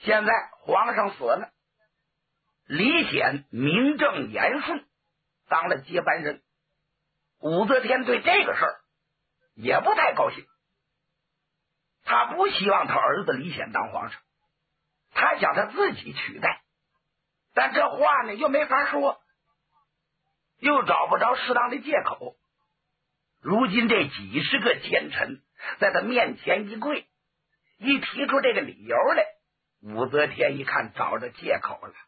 现在皇上死了，李显名正言顺当了接班人。武则天对这个事儿也不太高兴，他不希望他儿子李显当皇上，他想他自己取代，但这话呢又没法说，又找不着适当的借口。如今这几十个奸臣在他面前一跪，一提出这个理由来，武则天一看找着借口了，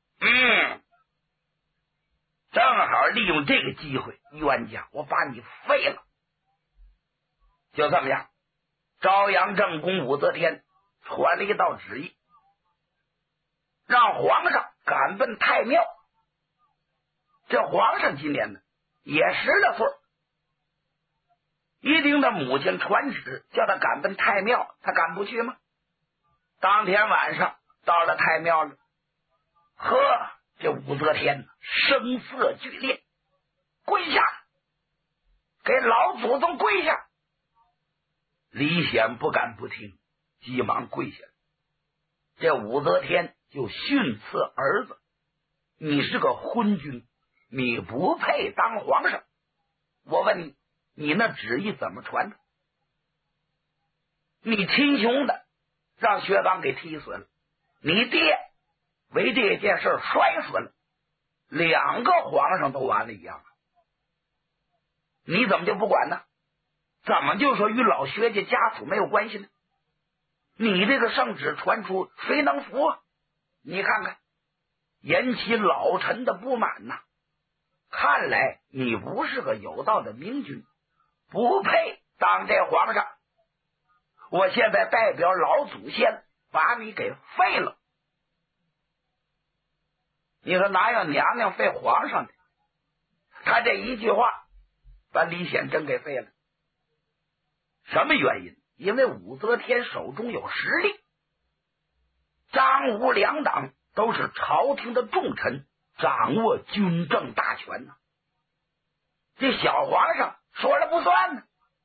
正好利用这个机会，冤家，我把你废了。就这么样，朝阳正宫武则天传了一道旨意，让皇上赶奔太庙。这皇上今年呢也10了岁，一听他母亲传旨叫他赶奔太庙，他敢不去吗？当天晚上到了太庙了，呵，这武则天声色俱烈，跪下，给老祖宗跪下。李显不敢不听，急忙跪下。这武则天就训斥儿子，你是个昏君，你不配当皇上。我问你，你那旨意怎么传的？你亲兄的让薛刚给踢死了，你爹为这件事摔死了，2个皇上都完了一样，你怎么就不管呢？怎么就说与老薛家家属没有关系呢？你这个圣旨传出，谁能服啊？你看看，引起老臣的不满呐。看来你不是个有道的明君，不配当这皇上。我现在代表老祖先把你给废了。你说哪有娘娘废皇上的？他这一句话把李显真给废了。什么原因？因为武则天手中有实力，张武两党都是朝廷的重臣，掌握军政大权呢。这小皇上说了不算呢。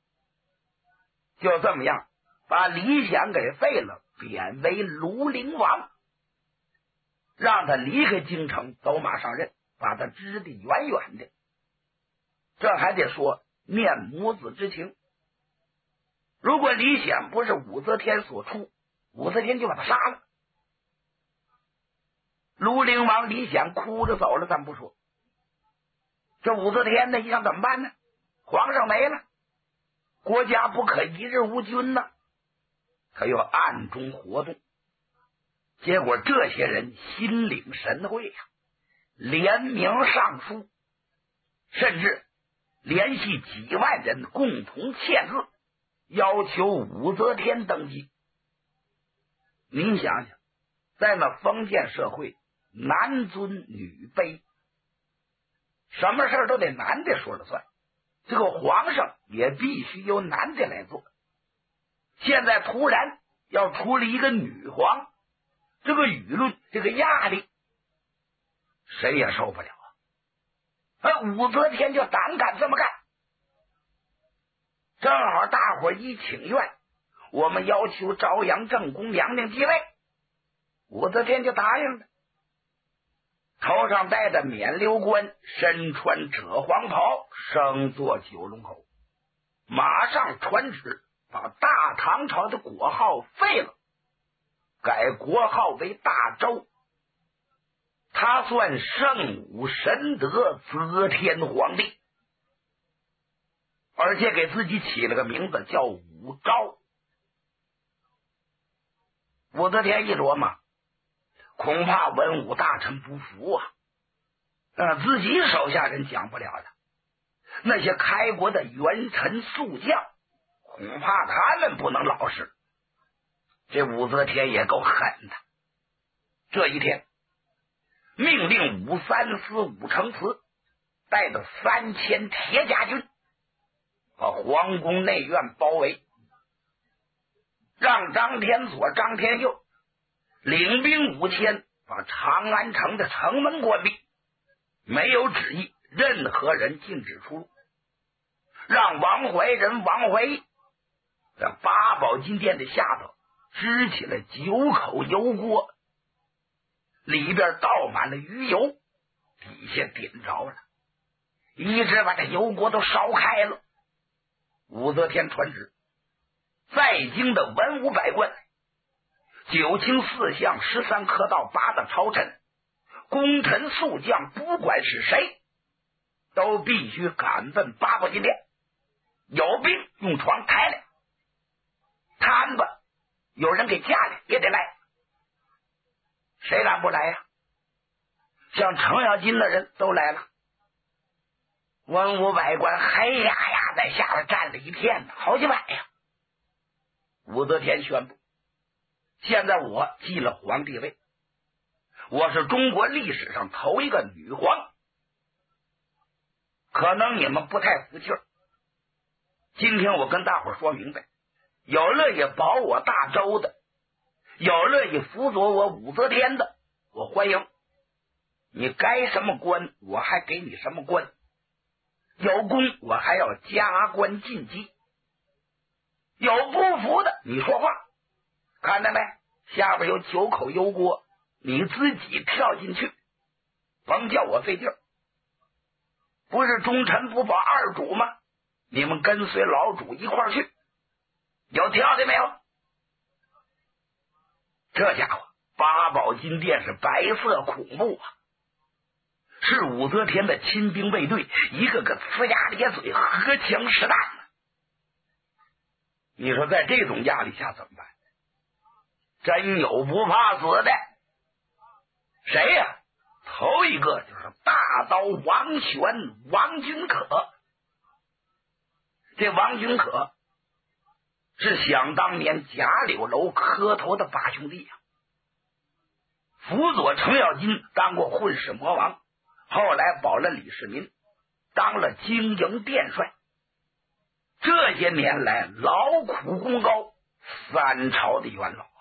就这么样把李显给废了，贬为庐陵王，让他离开京城，走马上任，把他支得远远的。这还得说念母子之情。如果李显不是武则天所出，武则天就把他杀了。庐陵王李显哭着走了，咱不说，这武则天呢，一想怎么办呢？皇上没了，国家不可一日无君呢。他又暗中活动，结果这些人心领神会呀，联名上书，甚至联系几万人共同签字，要求武则天登基。您想想，在那封建社会，男尊女卑，什么事都得男的说了算，这个皇上也必须由男的来做。现在突然要出了一个女皇，这个舆论，这个压力，谁也受不了啊！武则天就胆敢这么干。正好大伙一请愿，我们要求朝阳正宫娘娘继位，武则天就答应了。头上戴着冕旒冠，身穿赭黄袍，升坐九龙口，马上传旨把大唐朝的国号废了，改国号为大周。他算圣武神德则天皇帝，而且给自己起了个名字叫武昭。武则天一琢磨，恐怕文武大臣不服啊，自己手下人讲不了的，那些开国的元臣宿将，恐怕他们不能老实。这武则天也够狠的。这一天，命令武三思、武承嗣带着3000铁甲军把皇宫内院包围，让张天佐、张天佑领兵5000把长安城的城门关闭，没有旨意，任何人禁止出入。让王怀仁、王怀义在八宝金殿的下头支起了9口油锅，里边倒满了鱼油，底下点着了，一直把这油锅都烧开了。武则天传旨，在京的文武百官、9卿4相、13科道、8大朝臣、功臣宿将，不管是谁，都必须赶奔八宝金殿，有病用床抬来，摊子有人给架来也得来，谁敢不来呀？像程咬金的人都来了，文武百官嘿呀呀在下边站了一天，好几百呀。武则天宣布，现在我继了皇帝位，我是中国历史上头一个女皇。可能你们不太服气儿，今天我跟大伙说明白，有乐意保我大周的，有乐意辅佐我武则天的，我欢迎。你该什么官我还给你什么官，有功我还要加官进级，有不服的你说话，看到没？下边有9口油锅，你自己跳进去，甭叫我费劲儿。不是忠臣不保二主吗？你们跟随老主一块儿去，有跳的没有？这家伙八宝金殿是白色恐怖啊，是武则天的亲兵卫队，一个个呲牙咧嘴，荷枪实弹。你说在这种压力下怎么办？真有不怕死的。谁呀？头一个就是大刀王玄、王君可。这王君可是想当年贾柳楼磕头的8兄弟啊，辅佐程咬金当过混世魔王，后来保了李世民，当了经营殿帅，这些年来劳苦功高，3朝的元老啊。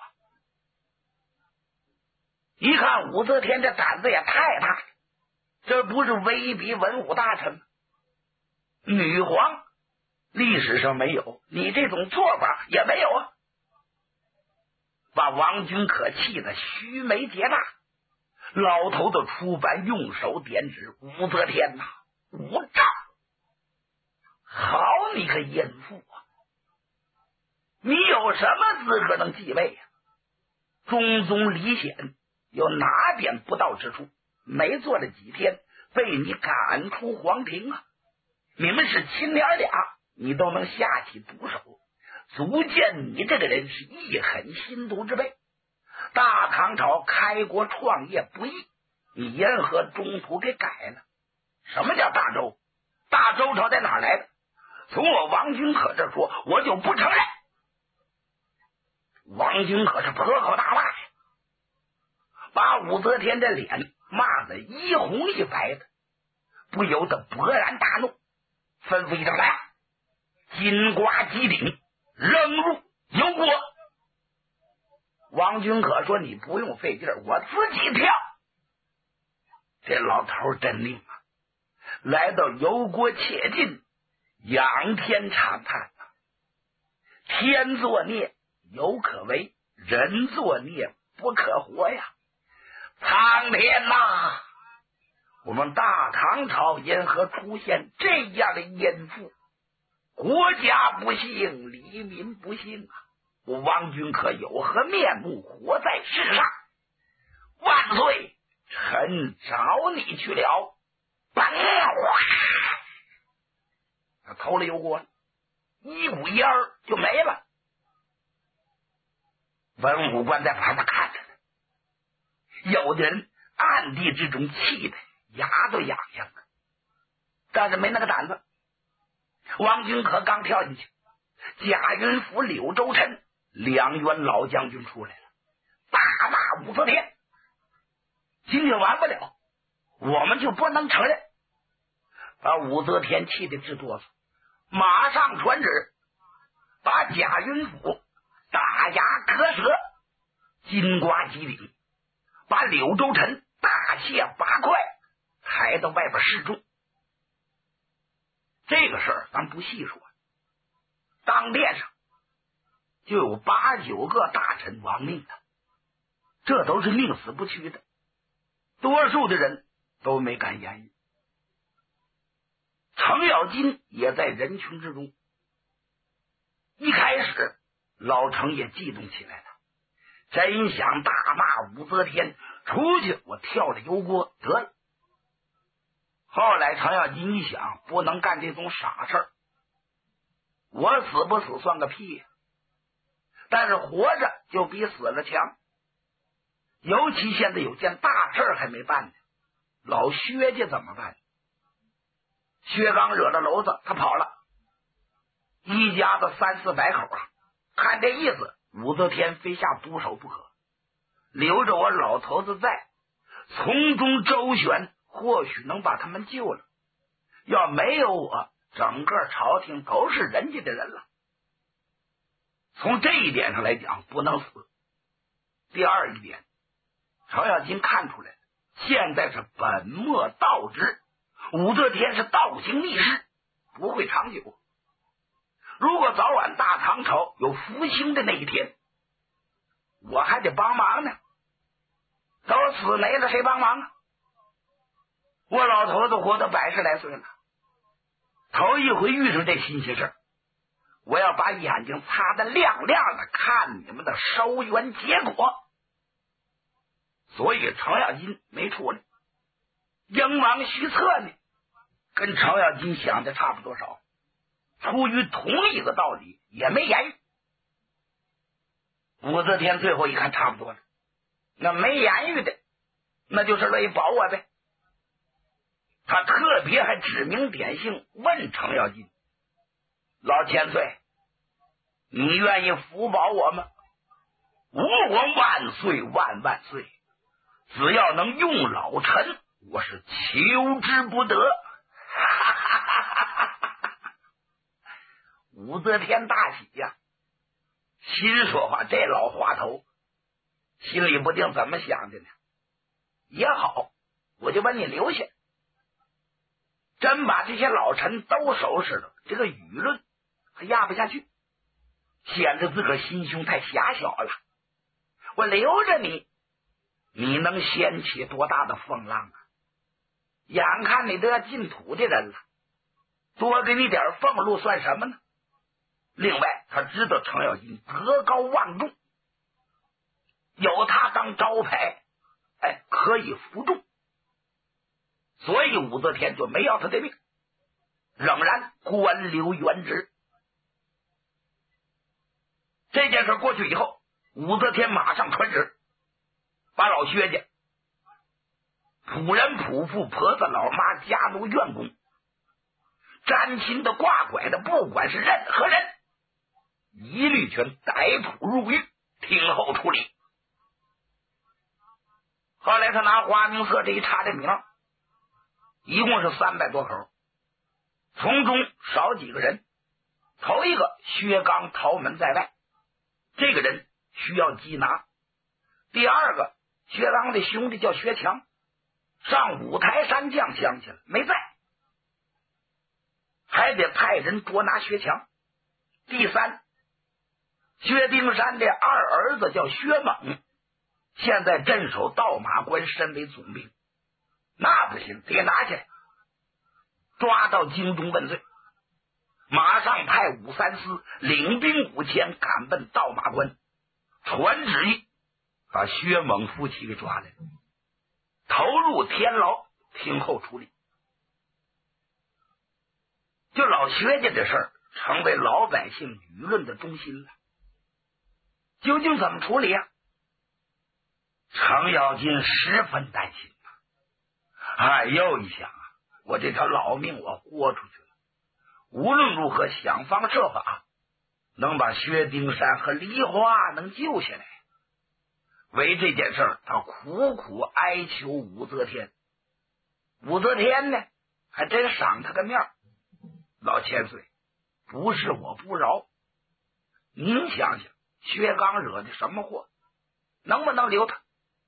一看武则天这胆子也太大了，这不是威逼文武大臣吗？女皇历史上没有，你这种做法也没有啊，把王君可气得须眉结大，老头子出版用手点指，武则天呐，无照，好你个淫妇啊，你有什么资格能继位呀？中宗李显有哪点不到之处？没做了几天，被你赶出皇庭啊！你们是亲娘俩，你都能下起毒手，足见你这个人是一狠心毒之辈。大唐朝开国创业不易，你沿河中途给改了。什么叫大周？大周朝在哪来的？从我王君可这说，我就不承认。王君可是破口大骂呀，把武则天的脸骂得一红一白的，不由得勃然大怒，吩咐一声来，金瓜击顶，扔入油锅。王君可说：“你不用费劲儿，我自己跳。”这老头真灵啊！来到油锅切近，仰天长叹啊：“天作孽犹可为，人作孽不可活呀！苍天呐！我们大唐朝因何出现这样的淫妇？国家不幸，黎民不幸啊！我王君可有何面目活在世上？万岁！臣找你去了。”他投了油锅，一股烟儿就没了。文武官在旁边看着呢，有的人暗地之中气得牙都痒痒了，但是没那个胆子。王君可刚跳进去，贾云甫、柳州臣2员老将军出来了，大骂武则天：“今天完不了，我们就不能承认。”把武则天气得直哆嗦，马上传旨，把贾云甫大牙磕舌，金瓜击顶，把柳州臣大卸8块，抬到外边示众。这个事儿咱不细说，当殿上就有8、9个大臣亡命的，这都是宁死不屈的，多数的人都没敢言语。程咬金也在人群之中。一开始老程也激动起来了，真想大骂武则天，出去我跳了油锅得了。后来程咬金一想，不能干这种傻事儿，我死不死算个屁呀，但是活着就比死了强。尤其现在有件大事还没办呢，老薛家怎么办？薛刚惹了娄子，他跑了，一家子3、400口啊，看这意思武则天非下毒手不可，留着我老头子在，从中周旋，或许能把他们救了。要没有我，整个朝廷都是人家的人了。从这一点上来讲，不能死。第二一点，程咬金看出来了，现在是本末倒置，武则天是倒行逆施，不会长久。如果早晚大唐朝有复兴的那一天，我还得帮忙呢，都死没了，谁帮忙啊？我老头子活到100来岁了，头一回遇上这新鲜事，我要把眼睛擦得亮亮的，看你们的收冤结果。所以程咬金没出来。英王徐策呢，跟程咬金想的差不多少，出于同一个道理，也没言语。武则天最后一看差不多了，那没言语的，那就是乐意保我呗。他特别还指名点姓问程咬金：“老千岁，你愿意福保我吗？”“吾王万岁万万岁！只要能用老臣，我是求之不得。”哈哈哈哈哈！武则天大喜呀，心说话，这老滑头心里不定怎么想的呢。也好，我就把你留下。真把这些老臣都收拾了，这个舆论还压不下去，显得自个儿心胸太狭小了。我留着你，你能掀起多大的风浪啊？眼看你都要进土的人了，多给你点俸禄算什么呢？另外他知道程咬金德高望重，有他当招牌，可以服众，所以武则天就没要他的命，仍然官留原职。这件事过去以后，武则天马上传旨，把老薛家仆人仆妇婆子老妈家奴院工沾亲的挂拐的，不管是任何人，一律全逮捕入狱，听候处理。后来他拿花名册这一查这名，一共是300多口，从中少几个人。头一个薛刚逃门在外，这个人需要缉拿。第二个薛刚的兄弟叫薛强，上五台山将乡去了，没在，还得派人捉拿薛强。第三，薛丁山的二儿子叫薛猛，现在镇守道马关，身为总兵，那不行，得拿下来，抓到京中问罪。马上派武三思领兵5000赶奔道马关，传旨意把薛猛夫妻给抓来，投入天牢，听候处理。就老薛家的事儿成为老百姓舆论的中心了，究竟怎么处理啊？程咬金十分担心又一想我这条老命我豁出去了，无论如何想方设法能把薛丁山和梨花能救下来。为这件事他苦苦哀求武则天。武则天呢，还真赏他个面。老千岁，不是我不饶，您想想薛刚惹的什么祸，能不能留他？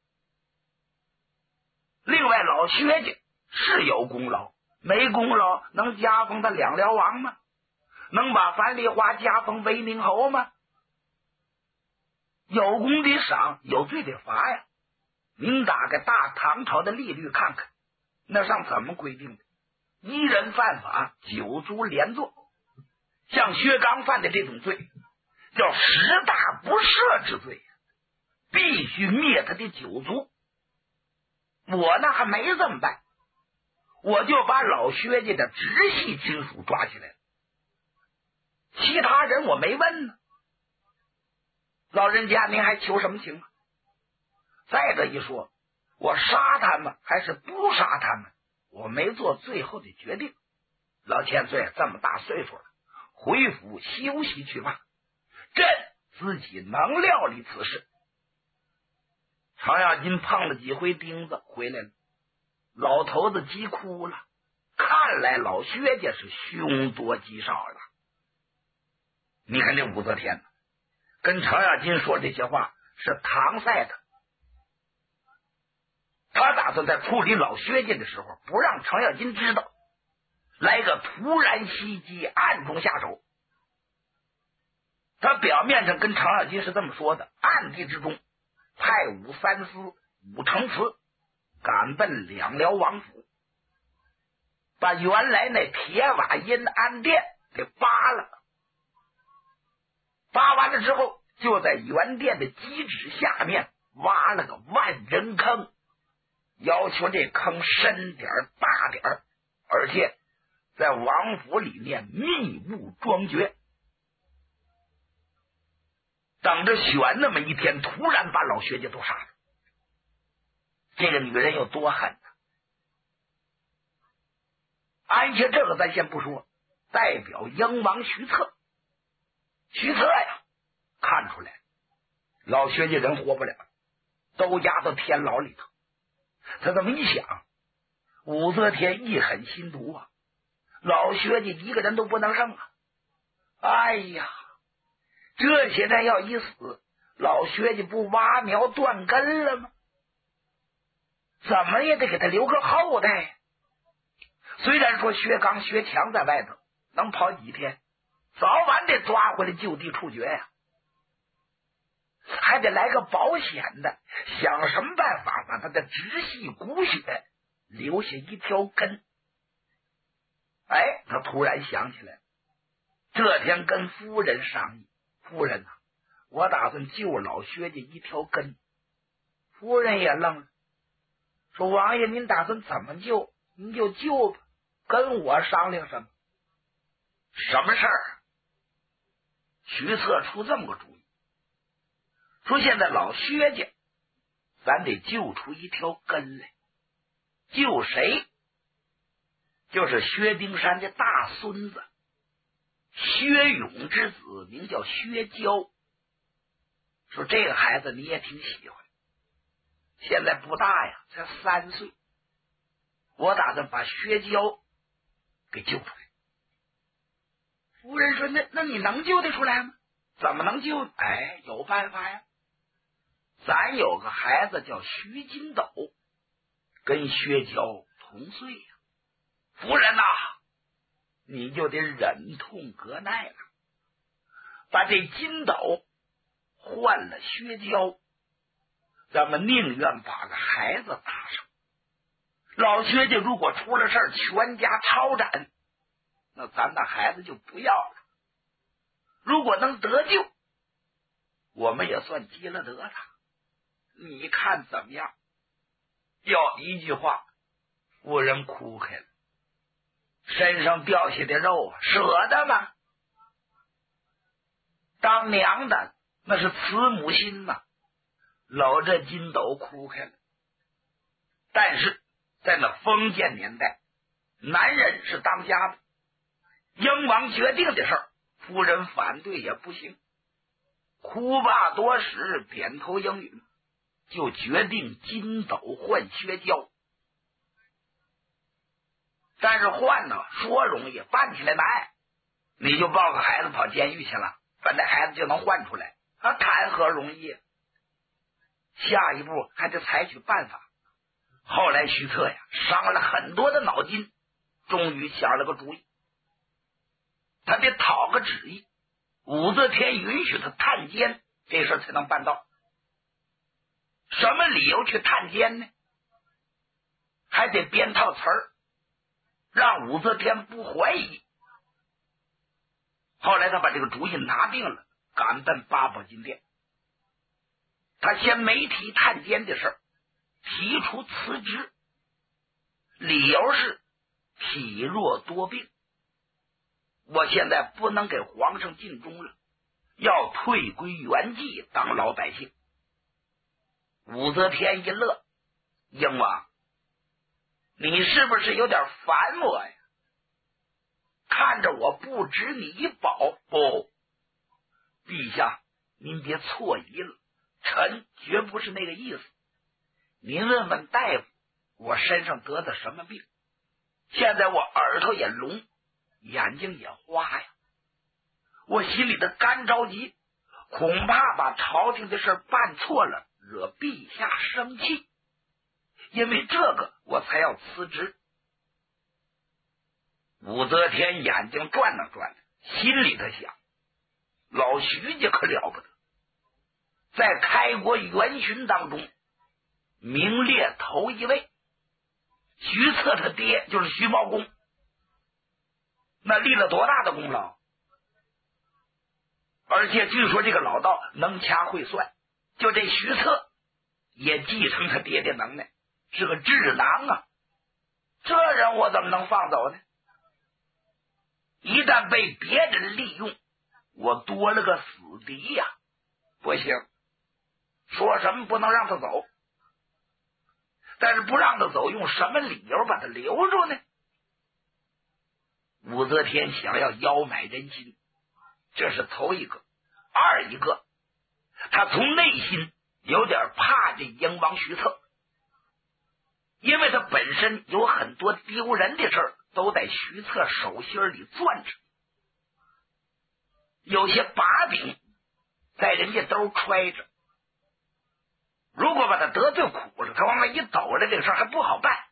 另外老薛家是有功劳，没功劳能加封他2辽王吗？能把樊梨花加封威宁侯吗？ 有功的赏，有罪的罚呀。您打开大唐朝的例律看看，那上怎么规定的？一人犯法，9族连坐。像薛刚犯的这种罪，叫10大不赦之罪，必须灭他的9族。我呢还没这么办，我就把老薛家的直系亲属抓起来了，其他人我没问呢。老人家您还求什么情啊？再者一说，我杀他们还是不杀他们，我没做最后的决定。老千岁这么大岁数了，回府休息去吧，朕自己能料理此事。常耀金碰了几回钉子回来了，老头子急哭了，看来老薛家是凶多吉少了。你看这武则天跟常耀金说这些话是搪塞他，他打算在处理老薛家的时候不让常耀金知道，来个突然袭击，暗中下手。他表面上跟常耀金是这么说的，暗地之中派武三思、武承祠赶奔两辽王府，把原来那铁瓦阴安殿给扒了。扒完了之后，就在原殿的基址下面挖了个万人坑，要求这坑深点大点，而且在王府里面密布庄绝，等着选那么一天突然把老薛家都杀了。这个女人有多狠呢？安且这个咱先不说，代表燕王徐策，徐策呀看出来老薛家人活不了，都押到天牢里头。他这么一想，武则天一狠心毒啊，老薛家一个人都不能剩啊！哎呀，这些人要一死，老薛家不挖苗断根了吗？怎么也得给他留个后代。虽然说薛刚、薛强在外头能跑几天，早晚得抓回来就地处决呀，还得来个保险的，想什么办法把他的直系骨血留下一条根。哎，他突然想起来，这天跟夫人商议，夫人啊，我打算救老薛家一条根。夫人也愣了，说王爷您打算怎么救您就救吧，跟我商量什么？什么事儿？徐策出这么个主意，说现在老薛家咱得救出一条根来。救谁？就是薛丁山的大孙子薛勇之子，名叫薛娇。说这个孩子你也挺喜欢，现在不大呀，才3岁。我打算把薛娇给救出来。夫人说那你能救得出来吗？怎么能救？哎，有办法呀。咱有个孩子叫徐金斗，跟薛娇同岁呀。夫人呐，你就得忍痛割耐了，把这金斗换了薛娇，咱们宁愿把个孩子搭上。老薛家如果出了事儿，全家抄斩，那咱的孩子就不要了。如果能得救，我们也算积了德了。你看怎么样？要一句话，夫人哭开了，身上掉下的肉啊，舍得吗？当娘的那是慈母心呐，搂着金斗哭开了。但是在那封建年代，男人是当家的，英王决定的事儿，夫人反对也不行。哭罢多时，点头应允，就决定金斗换薛娇。但是换呢，说容易，办起来难。你就抱个孩子跑监狱去了，把那孩子就能换出来，谈何容易？下一步还得采取办法。后来徐策呀伤了很多的脑筋，终于想了个主意。他得讨个旨意，武则天允许他探监，这事才能办到。 什么理由去探监呢？还得编套词儿，让武则天不怀疑。后来他把这个主意拿定了，赶奔八宝金殿。他先没提探监的事儿，提出辞职，理由是体弱多病，我现在不能给皇上尽忠了，要退归原籍当老百姓。武则天一乐，英王，你是不是有点烦我呀？看着我不值你一宝。不，陛下您别错疑了，臣绝不是那个意思。您问问大夫，我身上得的什么病？现在我耳朵也聋，眼睛也花呀，我心里的干着急，恐怕把朝廷的事办错了，惹陛下生气，因为这个我才要辞职。武则天眼睛转了转，心里头想，老徐家可了不得，在开国元勋当中名列头一位。徐策他爹就是徐茂公，那立了多大的功劳？而且据说这个老道能掐会算，就这徐策也继承他爹的能耐，是个智囊啊！这人我怎么能放走呢？一旦被别人利用，我多了个死敌呀！不行，说什么不能让他走，但是不让他走，用什么理由把他留住呢？武则天想要邀买人心，这是头一个。二一个，他从内心有点怕这英王徐策，因为他本身有很多丢人的事儿都在徐策手心里攥着，有些把柄在人家兜揣着，如果把他得罪苦了，他往那一抖了，这个事儿还不好办。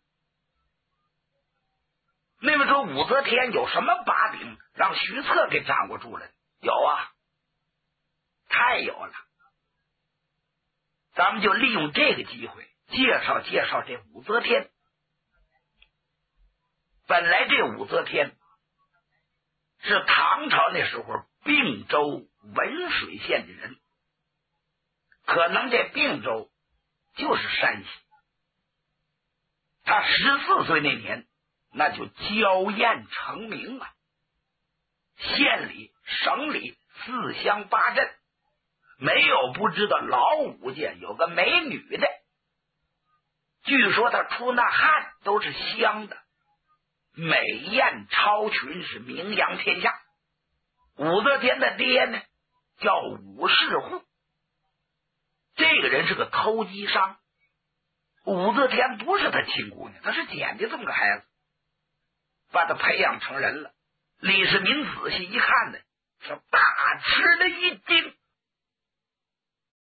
那么说武则天有什么把柄让徐策给掌握住了？有啊，太有了。咱们就利用这个机会介绍介绍这武则天。本来这武则天是唐朝那时候并州文水县的人，可能这并州就是山西。他14岁那年，那就娇艳成名啊，县里、省里、4乡8镇，没有不知道老武家有个美女的。据说她出那汗都是香的，美艳超群，是名扬天下。武则天的爹呢，叫武士户，这个人是个偷鸡商。武则天不是他亲姑娘，他是捡的这么个孩子，把他培养成人了。李世民仔细一看呢，是大吃了一惊。